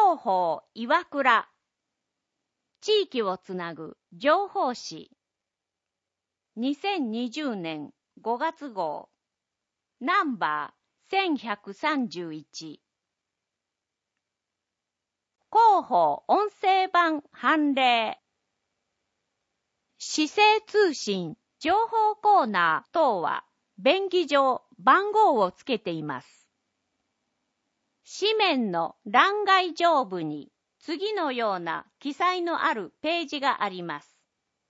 広報岩倉。地域をつなぐ情報誌。2020年5月号。ナンバー1131。広報音声版判例。市政通信情報コーナー等は便宜上番号をつけています。紙面の欄外上部に次のような記載のあるページがあります。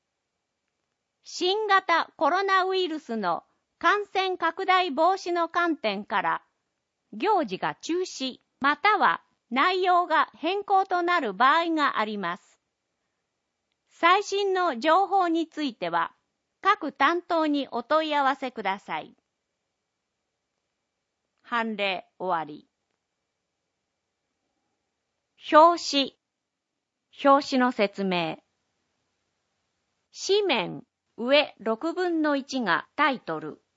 新型コロナウイルスの感染拡大防止の観点から行事が中止または内容が変更となる場合があります。最新の情報については各担当にお問い合わせください。判例終わり。表紙の説明。紙面上6分の1がタイトル。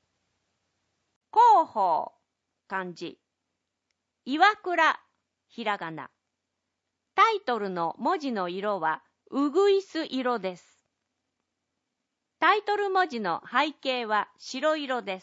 広報漢字。岩倉ひらがな。タイトルの文字の色はうぐいす色です。タイトル文字の背景は白色です。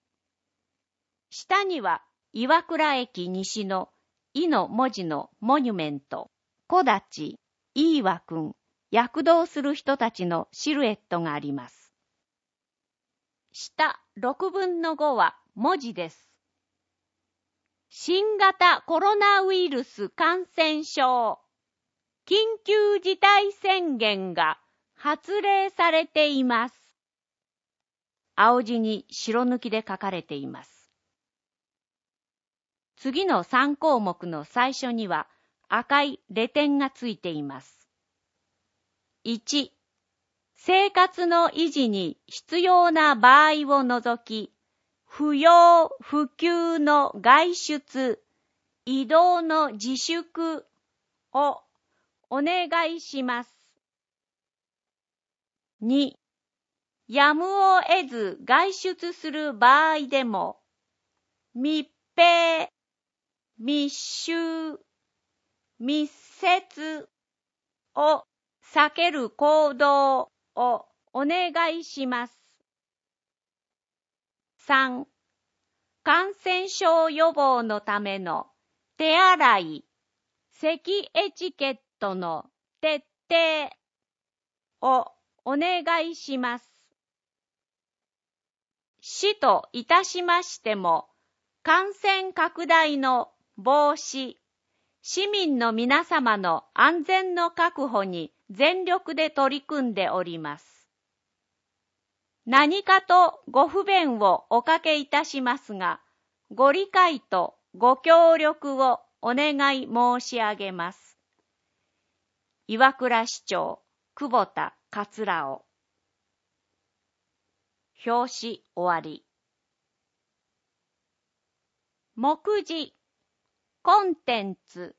下には岩倉駅西のいの文字のモニュメント、木立、飯和くん、躍動する人たちのシルエットがあります。下6分の5は文字です。新型コロナウイルス感染症緊急事態宣言が発令されています。青字に白抜きで書かれています。次の3項目の最初には赤いレ点がついています。1、生活の維持に必要な場合を除き、不要不急の外出、移動の自粛をお願いします。2、やむを得ず外出する場合でも、密閉、密集、密接を避ける行動をお願いします。3、感染症予防のための手洗い、咳エチケットの徹底をお願いします。市といたしましても、感染拡大の防止、市民の皆様の安全の確保に全力で取り組んでおります。何かとご不便をおかけいたしますが、ご理解とご協力をお願い申し上げます。岩倉市長、久保田桂夫。表紙終わり。目次、コンテンツ。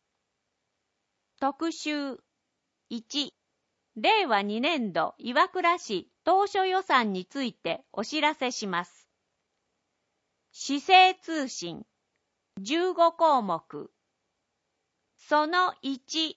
特集1、令和2年度岩倉市当初予算についてお知らせします。市政通信15項目。その1、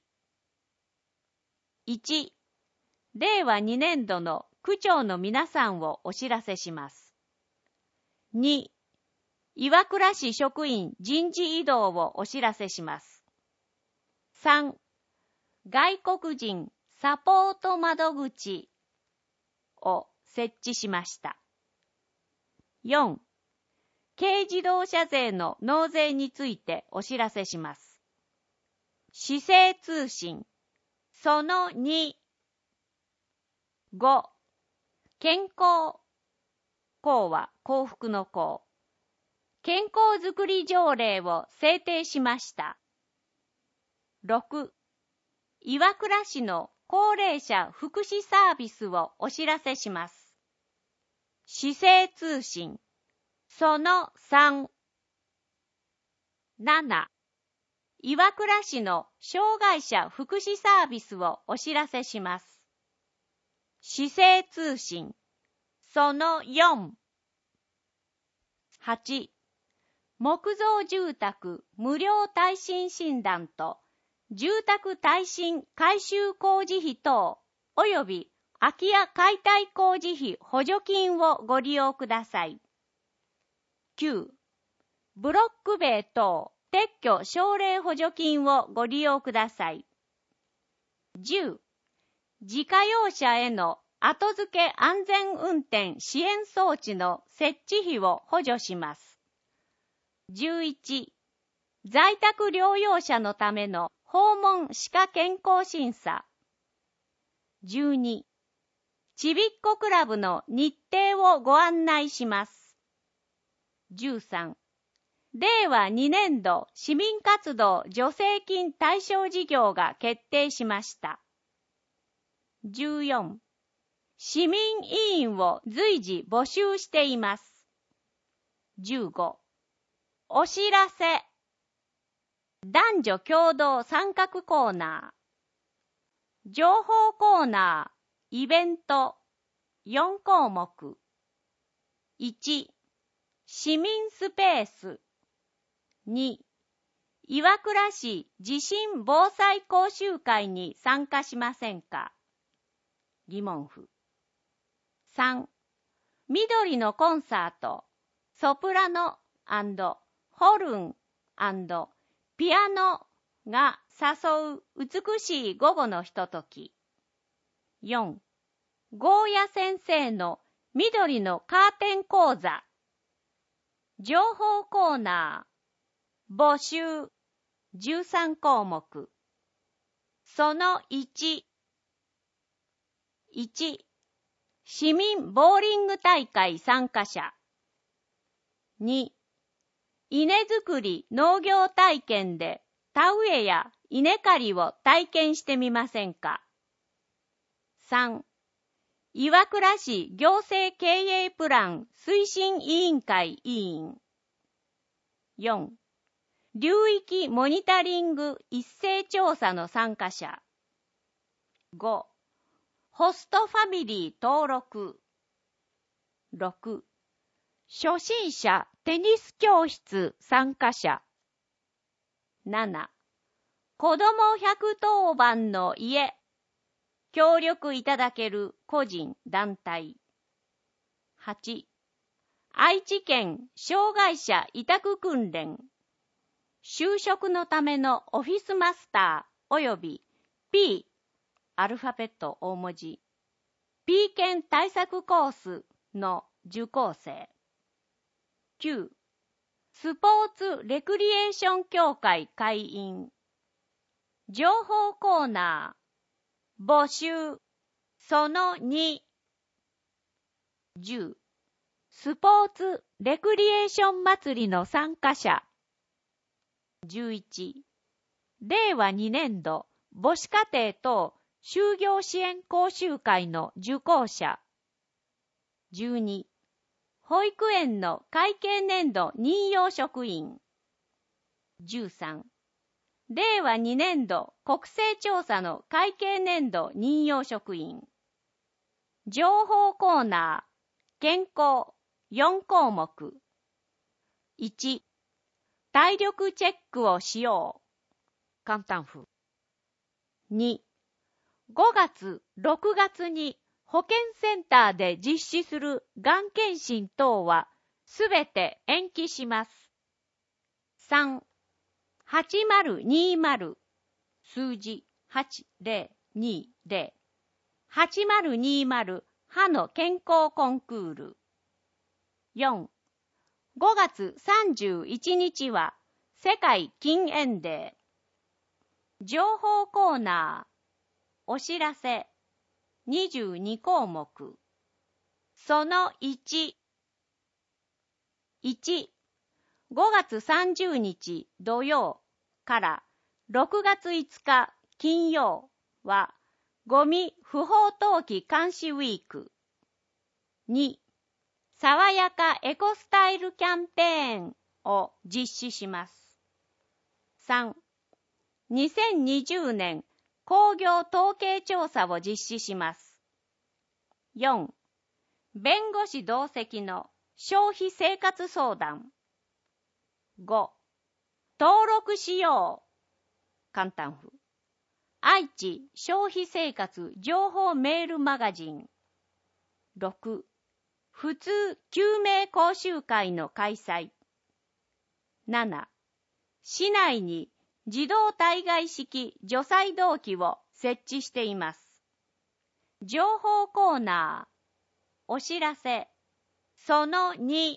令和2年度の区長の皆さんをお知らせします。2、岩倉市職員人事異動をお知らせします。3、外国人サポート窓口を設置しました。4、軽自動車税の納税についてお知らせします。市政通信その2、5、健康、幸は幸福の幸。健康づくり条例を制定しました。6、岩倉市の高齢者福祉サービスをお知らせします。市政通信その3、7、岩倉市の障害者福祉サービスをお知らせします。市政通信その4、8、 木造住宅無料耐震診断と住宅耐震改修工事費等及び空き家解体工事費補助金をご利用ください。9. ブロック塀等撤去奨励補助金をご利用ください。10. 自家用車への後付け安全運転支援装置の設置費を補助します。11. 在宅療養者のための訪問歯科健康審査。12. ちびっこクラブの日程をご案内します。13. 令和2年度市民活動助成金対象事業が決定しました。14. 市民委員を随時募集しています。15. お知らせ。男女共同参画コーナー。情報コーナー。イベント。4項目。1. 市民スペース。2. 岩倉市地震防災講習会に参加しませんか？疑問符。3. 緑のコンサート、ソプラノ&ホルン&ピアノが誘う美しい午後のひととき。4. ゴーヤ先生の緑のカーテン講座。情報コーナー。募集。13項目。その1。1. 市民ボーリング大会参加者。2. 稲作り農業体験で田植えや稲刈りを体験してみませんか？ 3. 岩倉市行政経営プラン推進委員会委員。4. 流域モニタリング一斉調査の参加者。5. ホストファミリー登録。6. 初心者テニス教室参加者。7. 子ども110番の家。協力いただける個人団体。8. 愛知県障害者委託訓練。就職のためのオフィスマスター及び P アルファベット大文字 P 検対策コースの受講生。9. スポーツレクリエーション協会会員。情報コーナー。募集。その2。10. スポーツレクリエーション祭りの参加者。11. 令和2年度母子家庭等就業支援講習会の受講者。12. 保育園の会計年度任用職員。13. 令和2年度国勢調査の会計年度任用職員。情報コーナー。健康。4項目。1. 体力チェックをしよう。簡単符。2. 5月、6月に保健センターで実施するがん検診等はすべて延期します。3. 8020数字8020 8020歯の健康コンクール。4. 5月31日は世界禁煙デー。情報コーナー。お知らせ。22項目。その1。1. 5月30日土曜から6月5日金曜はゴミ不法投棄監視ウィーク。2. 爽やかエコスタイルキャンペーンを実施します。3. 2020年工業統計調査を実施します。4. 弁護士同席の消費生活相談。 5、登録しよう。簡単符。愛知消費生活情報メールマガジン。6、普通救命講習会の開催。7、市内に自動対外式除細動器を設置しています。情報コーナー。お知らせ。その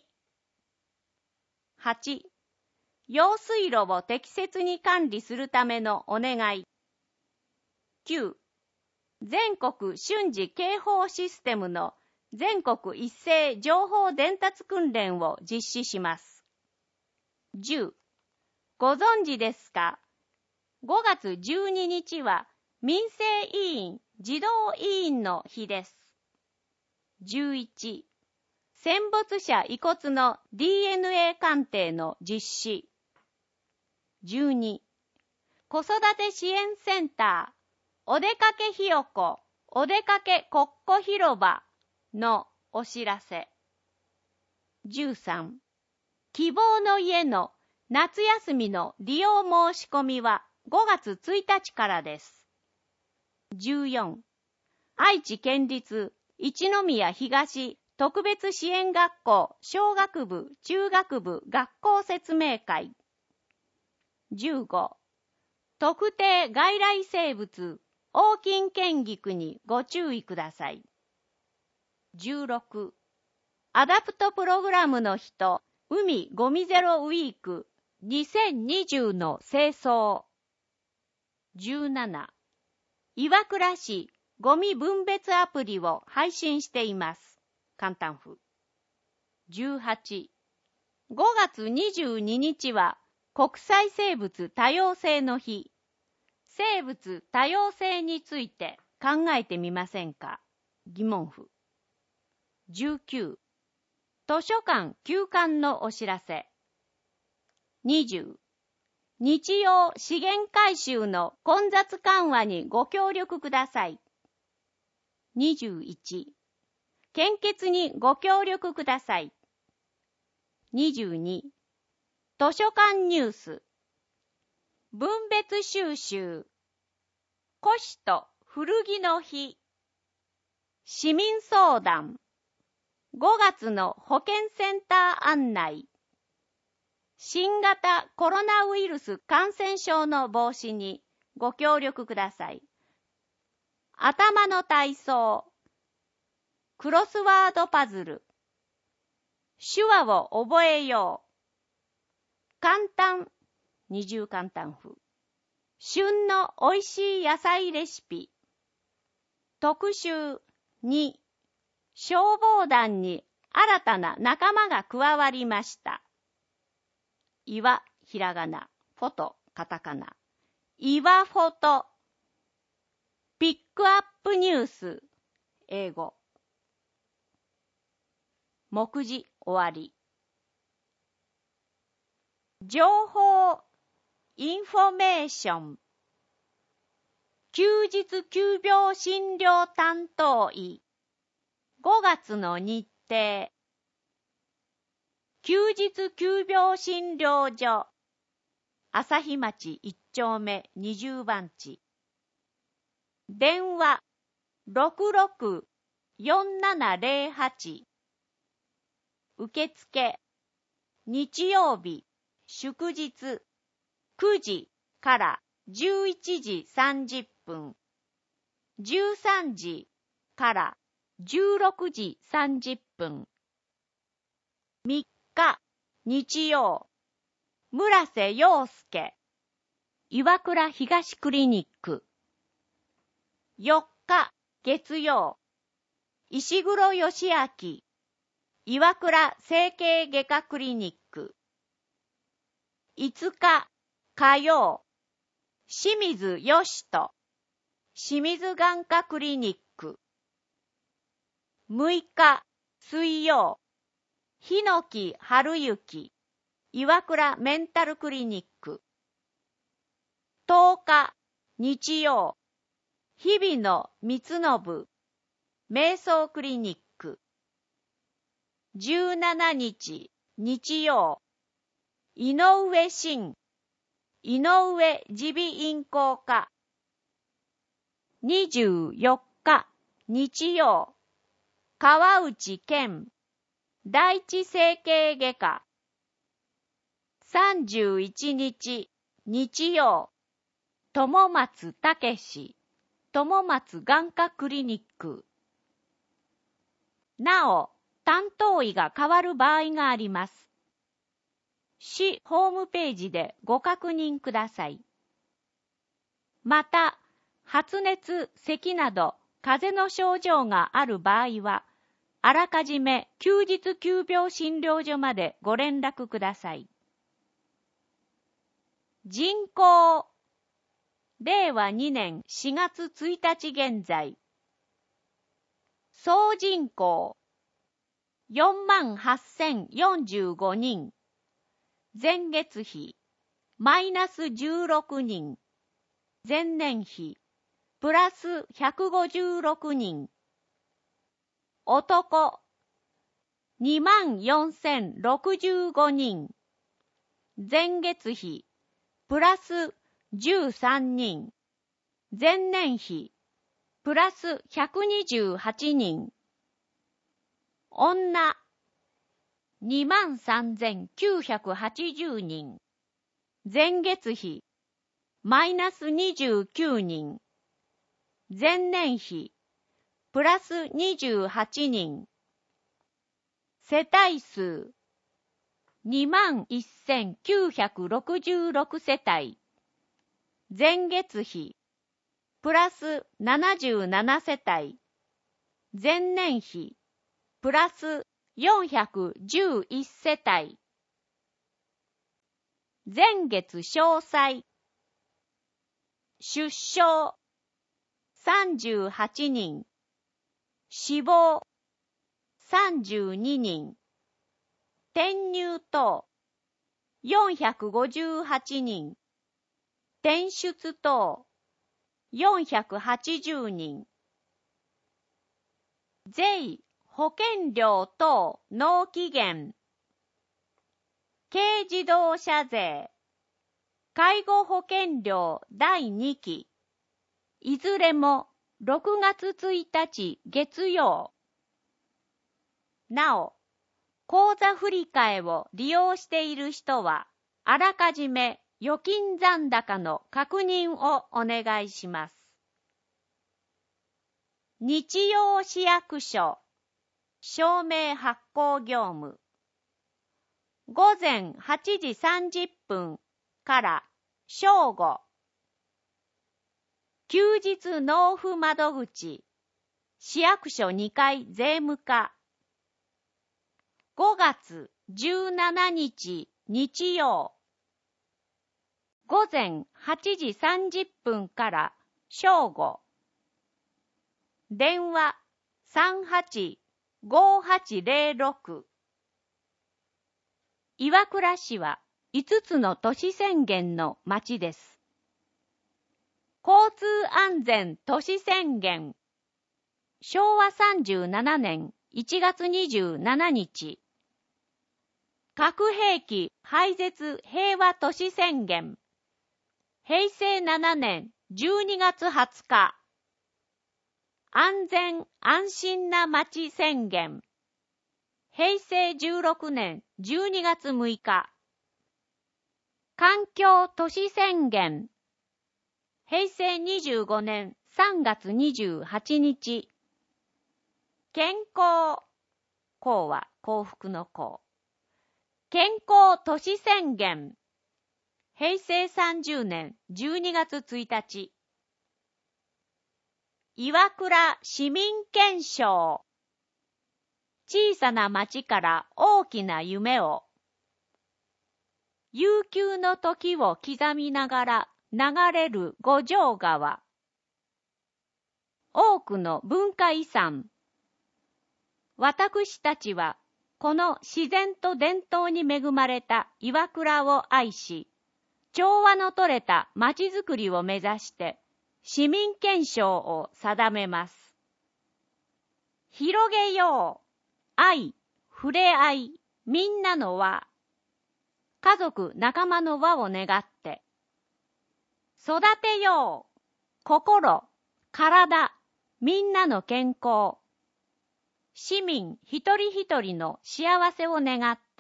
2。8、用水路を適切に管理するためのお願い。9、全国瞬時警報システムの全国一斉情報伝達訓練を実施します。10、ご存知ですか？5月12日は民生委員児童委員の日です。11、戦没者遺骨の DNA 鑑定の実施。12、子育て支援センターおでかけひよこおでかけこっこ広場のお知らせ。13、希望の家の夏休みの利用申し込みは5月1日からです。14、愛知県立一宮東特別支援学校小学部中学部学校説明会。15、特定外来生物オオキンケンギクにご注意ください。16、アダプトプログラムの日と海ゴミゼロウィーク2020の清掃。17、岩倉市ゴミ分別アプリを配信しています。簡単符。18、5月22日は国際生物多様性の日。生物多様性について考えてみませんか？疑問符。19、図書館休館のお知らせ。20、日曜資源回収の混雑緩和にご協力ください。21、献血にご協力ください。22、図書館ニュース。分別収集。古紙と古着の日。市民相談。5月の保健センター案内。新型コロナウイルス感染症の防止にご協力ください。頭の体操。クロスワードパズル。手話を覚えよう。簡単。二重簡単符。旬のおいしい野菜レシピ。特集。2、消防団に新たな仲間が加わりました。岩、ひらがな、フォト、カタカナ。岩フォト。ピックアップニュース、英語。目次終わり。情報、インフォメーション。休日急病診療担当医。5月の日程。休日急病診療所。朝日町1丁目20番地。電話 66-4708。受付。日曜日、祝日9時から11時30分。13時から16時30分。3日、日曜、村瀬陽介、岩倉東クリニック。4日、月曜、石黒義明、岩倉整形外科クリニック。5日、火曜、清水義人、清水眼科クリニック。6日、水曜、日野木春之、岩倉メンタルクリニック。10日、日曜、日比野光信、瞑想クリニック。17日、日曜、 井上真、井上耳鼻咽喉科。24日、日曜、川内健、第一整形外科。31日、日曜、友松武、友松眼科クリニック。なお、担当医が変わる場合があります。市ホームページでご確認ください。また、発熱、咳など風邪の症状がある場合は、あらかじめ休日急病診療所までご連絡ください。人口、令和2年4月1日現在、総人口、48,045人、前月比、マイナス16人、前年比、プラス156人。男、24,065人。前月比、プラス13人。前年比、プラス128人。女、23,980人。前月比、マイナス29人。前年比、プラス28人。世帯数、21,966 世帯。前月比、プラス77世帯。前年比、プラス411世帯。前月詳細。出生、38人。死亡、32人。転入等、458人。転出等、480人。税、保険料等納期限。軽自動車税、介護保険料第2期。いずれも6月1日月曜。なお、口座振替を利用している人は、あらかじめ預金残高の確認をお願いします。日曜市役所、証明発行業務。午前8時30分から正午。休日納付窓口、市役所2階税務課。5月17日日曜。午前8時30分から正午。電話 38-5806。岩倉市は5つの都市宣言の町です。交通安全都市宣言。昭和37年1月27日。核兵器廃絶平和都市宣言。平成7年12月20日。安全安心な街宣言。平成16年12月6日。環境都市宣言。平成25年3月28日。健康。幸は幸福の幸。健康都市宣言。平成30年12月1日。岩倉市民憲章。小さな町から大きな夢を。悠久の時を刻みながら流れる五条川。多くの文化遺産。私たちはこの自然と伝統に恵まれた岩倉を愛し、調和の取れた町づくりを目指して市民憲章を定めます。広げよう。愛、ふれあい、みんなの輪。 家族仲間の輪を願って、育てよう、心、体、みんなの健康、市民一人一人の幸せを願って、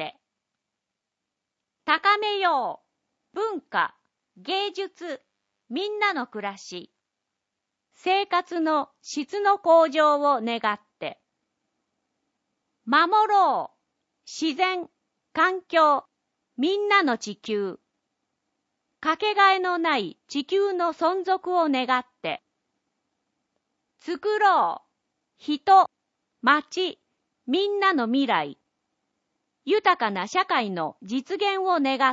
高めよう、文化、芸術、みんなの暮らし、生活の質の向上を願って、守ろう、自然、環境、みんなの地球、かけがえのない地球の存続を願って、作ろう、人、町、みんなの未来、豊かな社会の実現を願って、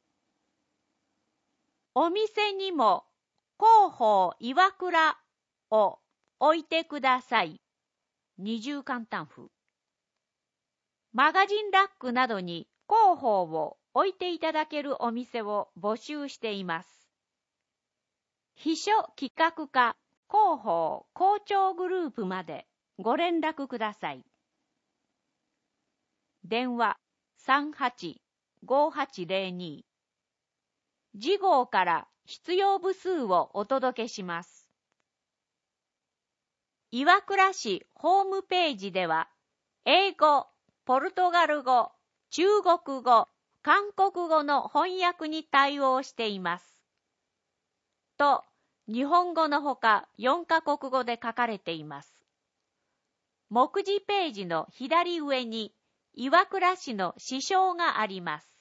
お店にも広報岩倉を置いてください。二重簡単風。マガジンラックなどに広報を置いていただけるお店を募集しています。秘書企画課広報校長グループまでご連絡ください。電話38-5802。次号から必要部数をお届けします。岩倉市ホームページでは、英語、ポルトガル語、中国語、韓国語の翻訳に対応しています。と、日本語のほか4カ国語で書かれています。目次ページの左上に岩倉市の市章があります。